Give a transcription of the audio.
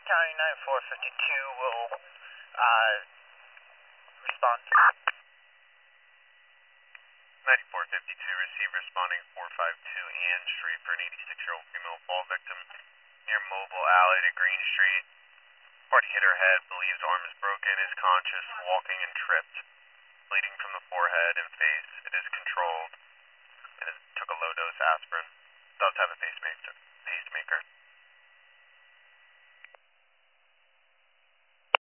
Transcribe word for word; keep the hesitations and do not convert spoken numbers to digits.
County nine four five two will uh, respond. ninety-four fifty-two, receive responding four five two Ann Street for an eighty-six-year-old female fall victim near Mobile Alley to Green Street. Party hit her head, believes arm is broken, is conscious, walking and tripped, bleeding from the forehead and face. It is controlled and it took a low-dose aspirin. Does have a pacemaker.